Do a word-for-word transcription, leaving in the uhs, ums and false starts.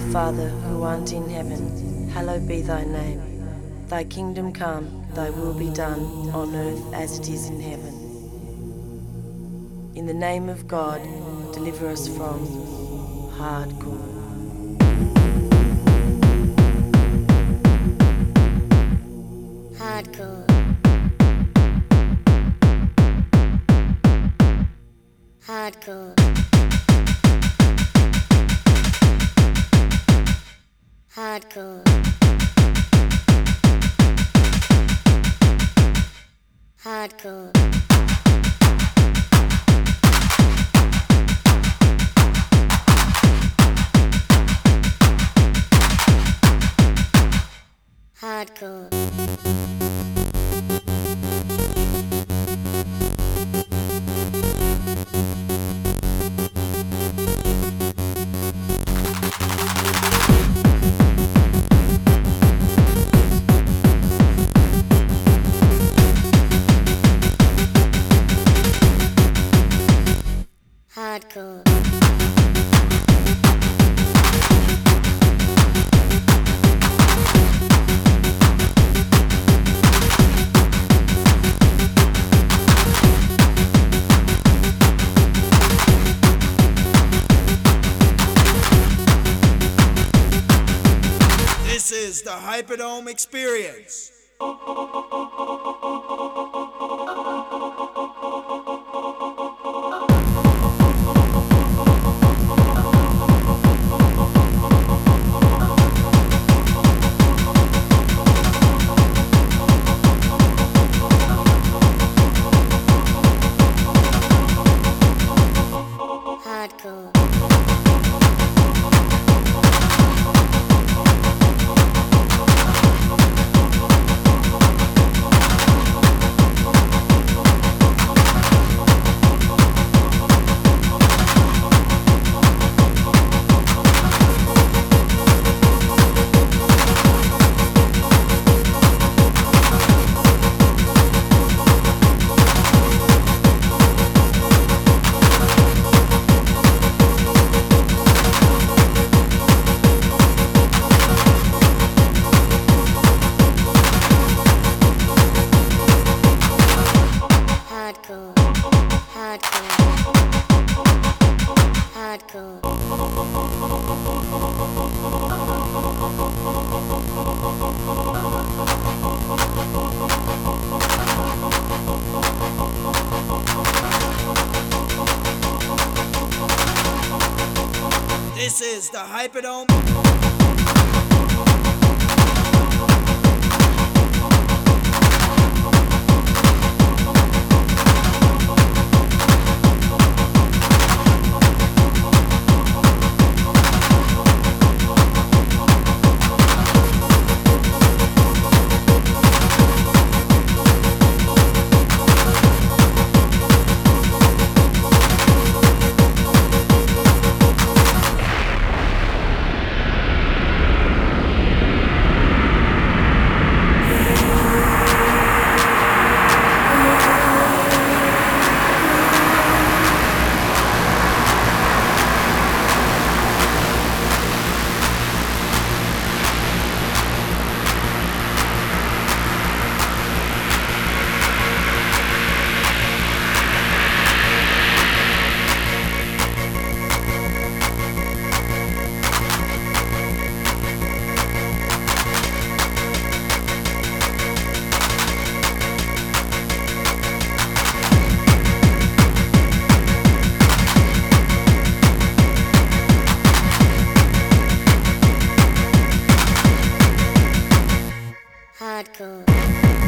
Father, who art in heaven, hallowed be thy name. Thy kingdom come, thy will be done, on earth as it is in heaven. In the name of God, deliver us from hardcore. Hardcore. Hardcore. Hardcore. Hardcore. Hardcore. Hardcore. This is the Hyperdome Experience. Hardcore. Hardcore. Hardcore. This is the Hyperdome. Hardcore.